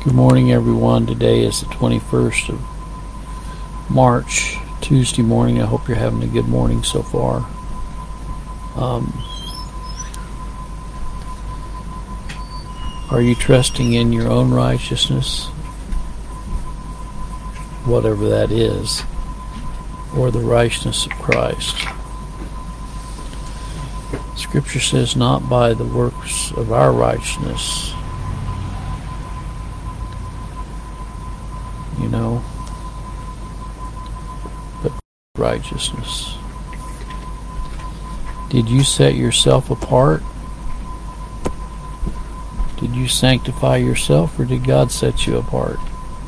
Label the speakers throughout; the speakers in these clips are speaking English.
Speaker 1: Good morning, everyone. Today is the 21st of March, Tuesday morning. I hope you're having a good morning so far. Are you trusting in your own righteousness, whatever that is, or the righteousness of Christ? Scripture says, not by the works of our righteousness, but righteousness. Did you set yourself apart? Did you sanctify yourself, or did God set you apart?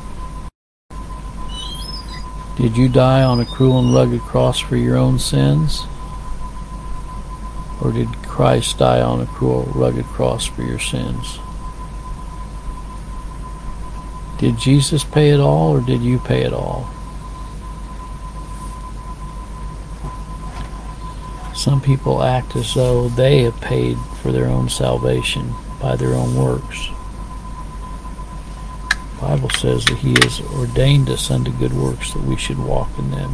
Speaker 1: Did you die on a cruel and rugged cross for your own sins? Or did Christ die on a cruel, rugged cross for your sins? Did Jesus pay it all, or did you pay it all? Some people act as though they have paid for their own salvation by their own works. The Bible says that He has ordained us unto good works, that we should walk in them.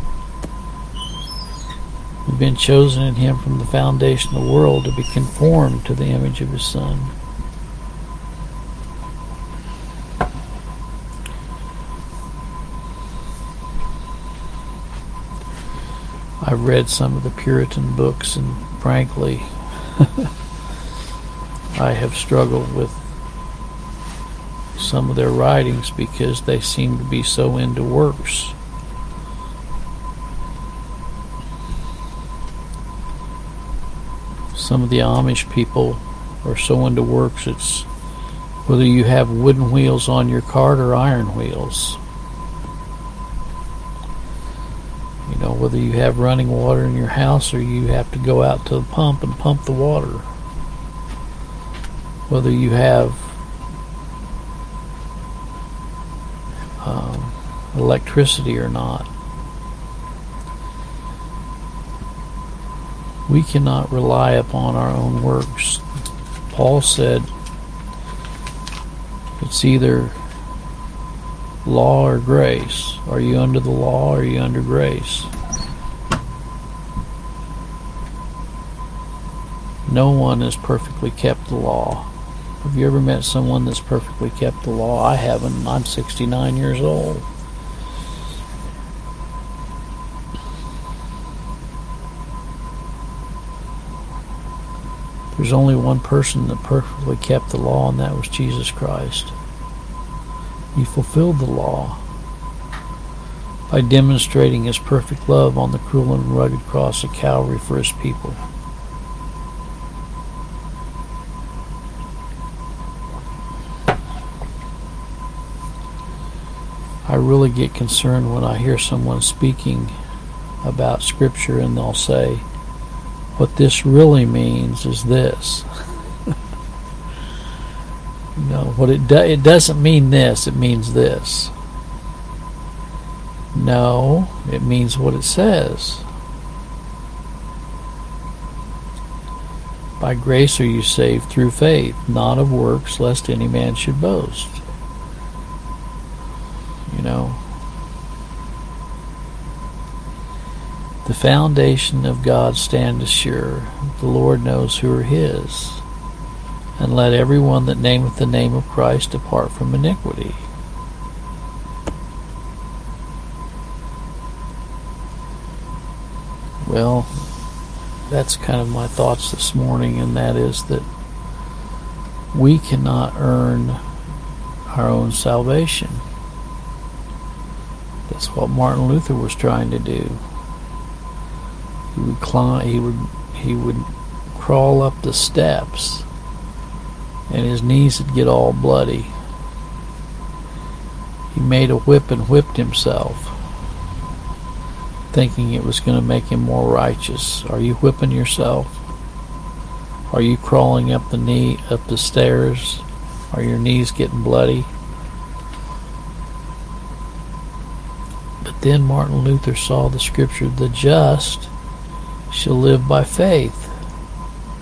Speaker 1: We've been chosen in Him from the foundation of the world to be conformed to the image of His Son. I've read some of the Puritan books, and frankly, I have struggled with some of their writings because they seem to be so into works. Some of the Amish people are so into works, it's whether you have wooden wheels on your cart or iron wheels. Whether you have running water in your house or you have to go out to the pump and pump the water. Whether you have electricity or not. We cannot rely upon our own works. Paul said it's either law or grace. Are you under the law or are you under grace? No one has perfectly kept the law. Have you ever met someone that's perfectly kept the law? I haven't. I'm 69 years old. There's only one person that perfectly kept the law, and that was Jesus Christ. He fulfilled the law by demonstrating His perfect love on the cruel and rugged cross of Calvary for His people. I really get concerned when I hear someone speaking about Scripture and they'll say, what this really means is this. It doesn't mean this, it means this. No, it means what it says. By grace are you saved through faith, not of works, lest any man should boast. The foundation of God standeth sure. The Lord knows who are His. And let everyone that nameth the name of Christ depart from iniquity. Well, that's kind of my thoughts this morning, and that is that we cannot earn our own salvation. That's what Martin Luther was trying to do. He would crawl up the steps, and his knees would get all bloody. He made a whip and whipped himself, thinking it was going to make him more righteous. Are you whipping yourself? Are you crawling up the stairs? Are your knees getting bloody? But then Martin Luther saw the Scripture, the just shall live by faith.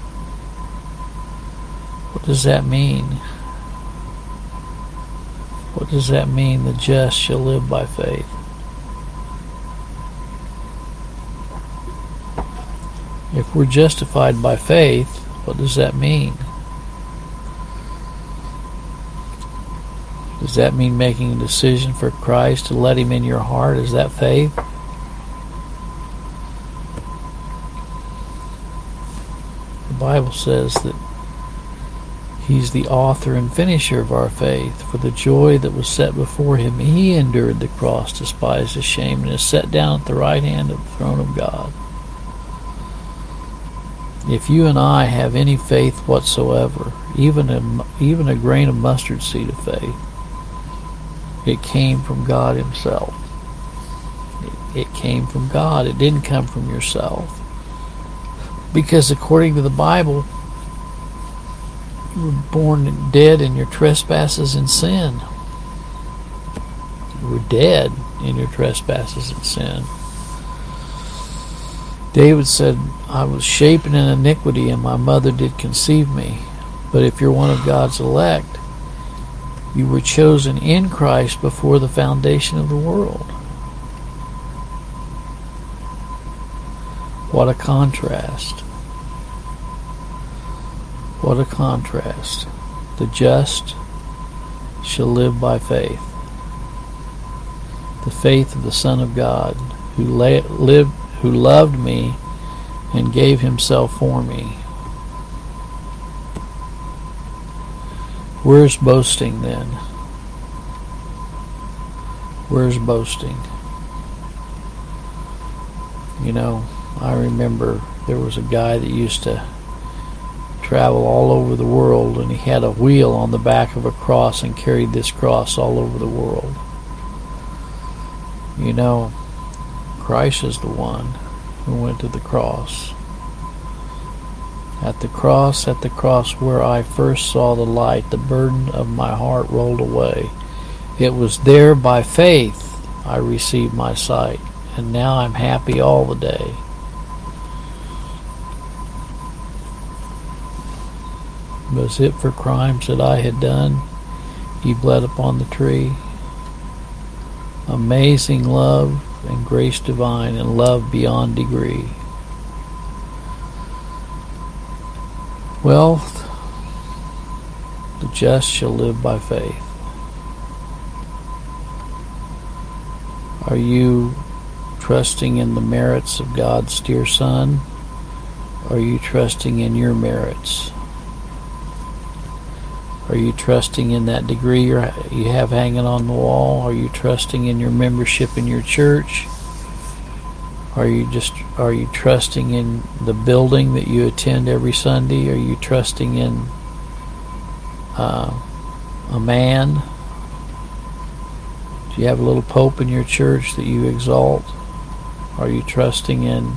Speaker 1: What does that mean? What does that mean? The just shall live by faith. If we're justified by faith, what does that mean? Does that mean making a decision for Christ to let Him in your heart? Is that faith? The Bible says that He's the author and finisher of our faith. For the joy that was set before Him, He endured the cross, despised the shame, and is set down at the right hand of the throne of God. If you and I have any faith whatsoever, even a grain of mustard seed of faith, it came from God Himself. It came from God. It didn't come from yourself. Because according to the Bible, you were born dead in your trespasses and sin. You were dead in your trespasses and sin. David said, I was shapen in iniquity, and my mother did conceive me. But if you're one of God's elect, you were chosen in Christ before the foundation of the world. What a contrast. What a contrast. The just shall live by faith. The faith of the Son of God, who loved me and gave Himself for me. Where's boasting then? Where's boasting? You know, I remember there was a guy that used to travel all over the world, and he had a wheel on the back of a cross and carried this cross all over the world. You know, Christ is the one who went to the cross. At the cross where I first saw the light, the burden of my heart rolled away. It was there by faith I received my sight, and now I'm happy all the day. Was it for crimes that I had done? He bled upon the tree. Amazing love and grace divine, and love beyond degree. Well, the just shall live by faith. Are you trusting in the merits of God's dear Son? Or are you trusting in your merits? Are you trusting in that degree you have hanging on the wall? Are you trusting in your membership in your church? Are you trusting in the building that you attend every Sunday? Are you trusting in a man? Do you have a little pope in your church that you exalt? Are you trusting in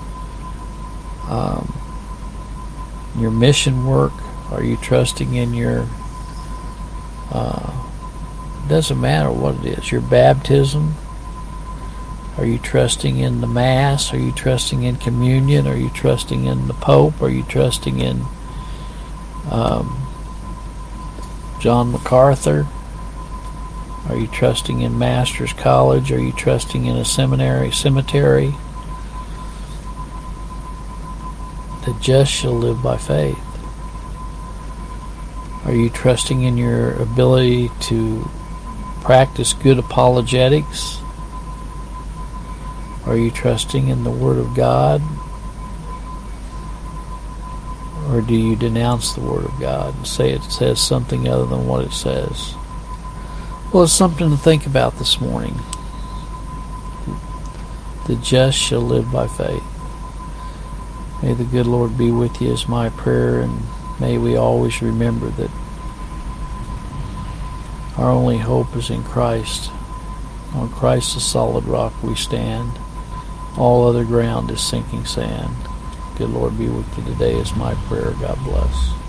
Speaker 1: your mission work? Are you trusting in your doesn't matter what it is, your baptism? Are you trusting in the Mass? Are you trusting in communion? Are you trusting in the Pope? Are you trusting in John MacArthur? Are you trusting in Master's College? Are you trusting in a cemetery? The just shall live by faith. Are you trusting in your ability to practice good apologetics? Are you trusting in the Word of God? Or do you denounce the Word of God and say it says something other than what it says? Well, it's something to think about this morning. The just shall live by faith. May the good Lord be with you is my prayer, and may we always remember that our only hope is in Christ. On Christ the solid rock we stand. All other ground is sinking sand. Good Lord be with you today is my prayer. God bless.